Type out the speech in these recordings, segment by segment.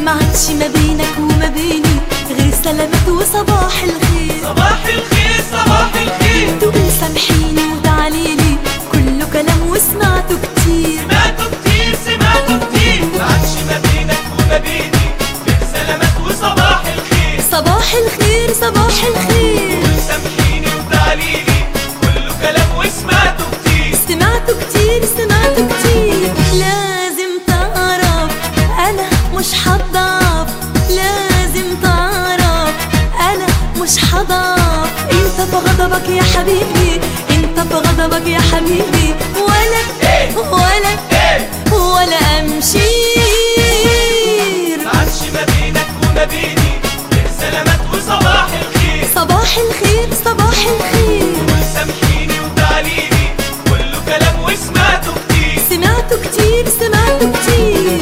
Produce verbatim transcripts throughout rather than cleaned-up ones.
ما عادش ما بينك وما بيني غير سلامات وصباح الخير. صباح الخير صباح الخير. تقول سامحيني وتعاليلي كله كلام وسمعته كتير. سمعته كتير سمعته كتير. ما عادش ما بينك وما بيني غير سلامات وصباح الخير. صباح الخير صباح الخير. تقول سامحيني وتعاليلي كله كلام وسمعته كتير. سمعته كتير سمعته كتير. لازم تعرف انا مش هضعف، لازم تعرف انا مش هضعف. انت في غضبك يا حبيبي، انت في غضبك يا حبيبي، ولا إيه؟ ولا إيه؟ ولا امشير. ما عادش ما بينك وما بيني غير سلامات وصباح الخير. صباح الخير صباح الخير. تقول سامحيني وتعاليلي كله كلام وسمعته كتير. سمعته كتير سمعته كتير.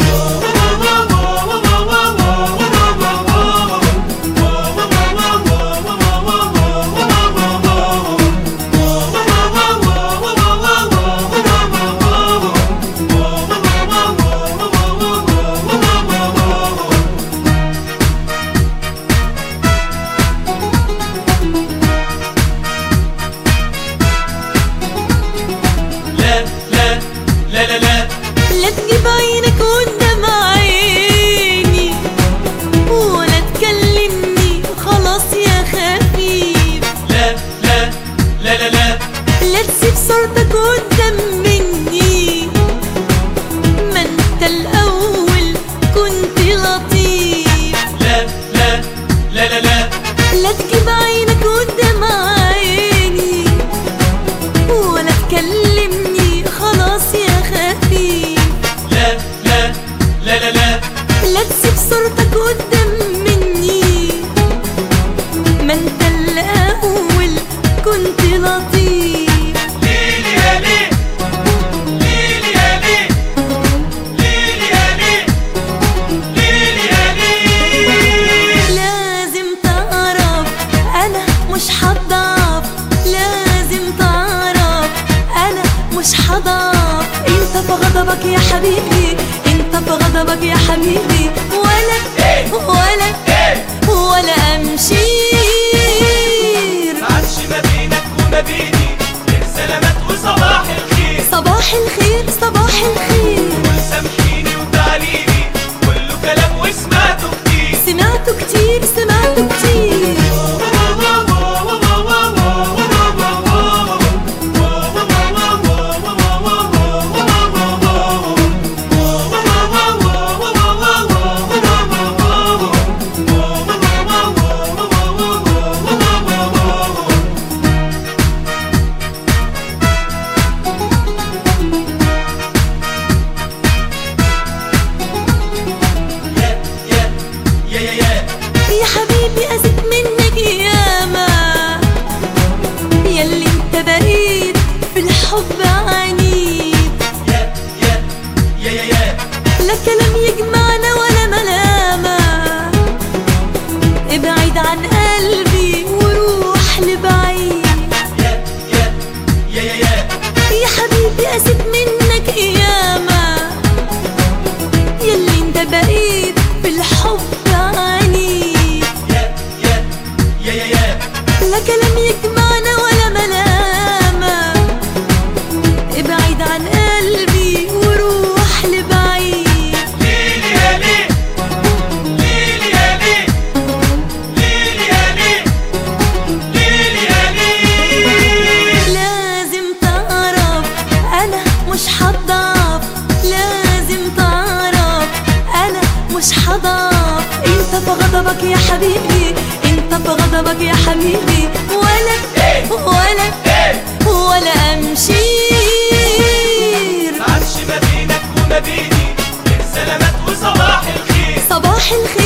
لا لا لا لا تجيب عينك قدام عيني ولا تكلمني خلاص يا خفيف. لا لا لا لا لا لا تسيب صورتك قدام مني، ما انت الاول كنت لطيف. لا لا لا لا لا لا تجيب عينك قدام عيني ولا تكلمني خلاص يا خفيف. لا لا لا لا لا لا تسيب صورتك قدام مني، ما انت الاول كنت لطيف. ليلي يا ليه ليلي يا ليه ليلي يا ليه ليلي يا ليه. لازم تعرف انا مش هضعف، لازم تعرف انا مش هضعف. انت في غضبك يا حبيبي، انت في غضبك يا حبيبي، ولا إيه؟ ولا إيه؟ ولا امشير. ما عادش ما بينك وما بيني غير سلامات وصباح الخير. صباح الخير صباح الخير. تقول سامحيني وتعاليلي كله كلام وسمعته كتير. سمعته كتير سمعته كتير. يا حبيبي أزيد منك ياما، ياللي انت بقيت في الحب عنيد. يا يا يا يا يا لا كلام يجمعنا ولا ملامة، ابعد عن قلبي وروح لبعيد. يا يا يا يا يا يا حبيبي أزيد منك ياما، ياللي انت بقيت في الحب عنيد. يا يا يا يا يا لا كلام يجمعنا ولا ملامة، ابعد عن قلبي وروح لبعيد. ليلي يا ليه ليلي يا ليه ليلي يا ليه ليلي يا ليه. لازم تعرف انا مش هضعف، لازم تعرف انا مش هضعف. انت في غضبك يا حبيبي، انت في غضبك يا حبيبي، ولا إيه؟ ولا إيه؟ ولا امشير. ما عادش ما بينك وما بيني غير سلامات وصباح الخير. صباح الخير